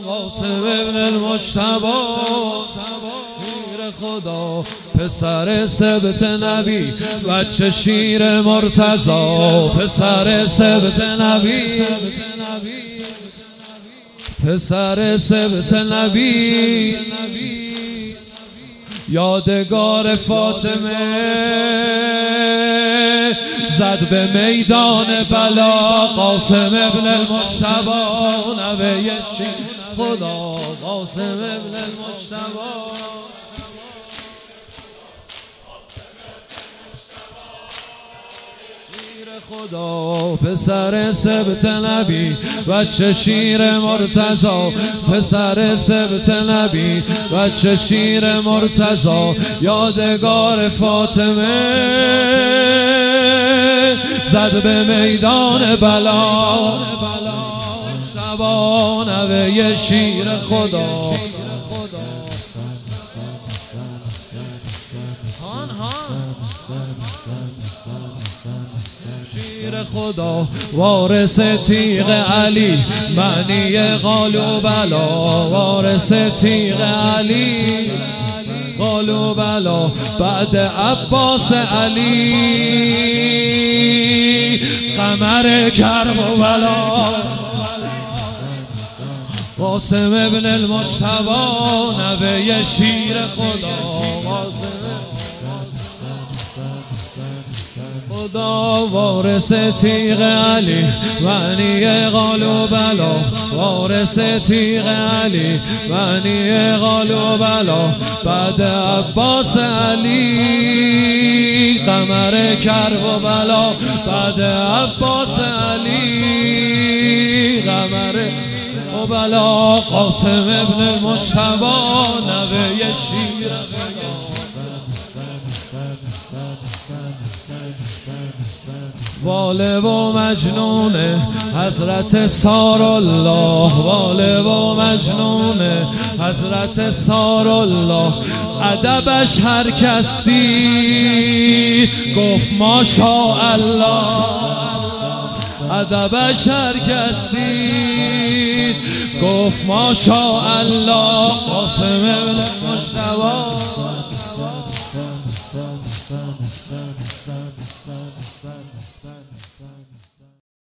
قاسم ابن المجتبی شیر خدا پسر سبط نبی بچه شیر مرتضی پسر سبط نبی پسر سبط نبی یادگار فاطمه زد به میدان بلا قاسم ابن المجتبی نوه شیر خدا قاسم ابن المجتبی خدا پسر سبط نبی بچه شیر مرتضی پسر سبط نبی بچه شیر مرتضی یادگار فاطمه زد به میدان بلا شبا نوه شیر خدا شیر خدا وارث تیغ علی معنی قالوا بلا وارث تیغ علی قالوا بلا بعد عباس علی قمر کرب و بلا قاسم ابن المجتبی نوه شیر خدا خدا وارث تیغ علی معنی قالوا بلا وارث تیغ علی معنی قالوا بلا بعد عباس علی قمر کرب و بلا بعد عباس علی قمر و بلا قاسم ابن المجتبی نوه شیر واله و مجنون حضرت سار الله واله و مجنون حضرت سار الله ادبش هر کس دید گفت ماشاءالله ادبش هر کس دید گفت ماشاءالله قاسم ابن المجتبی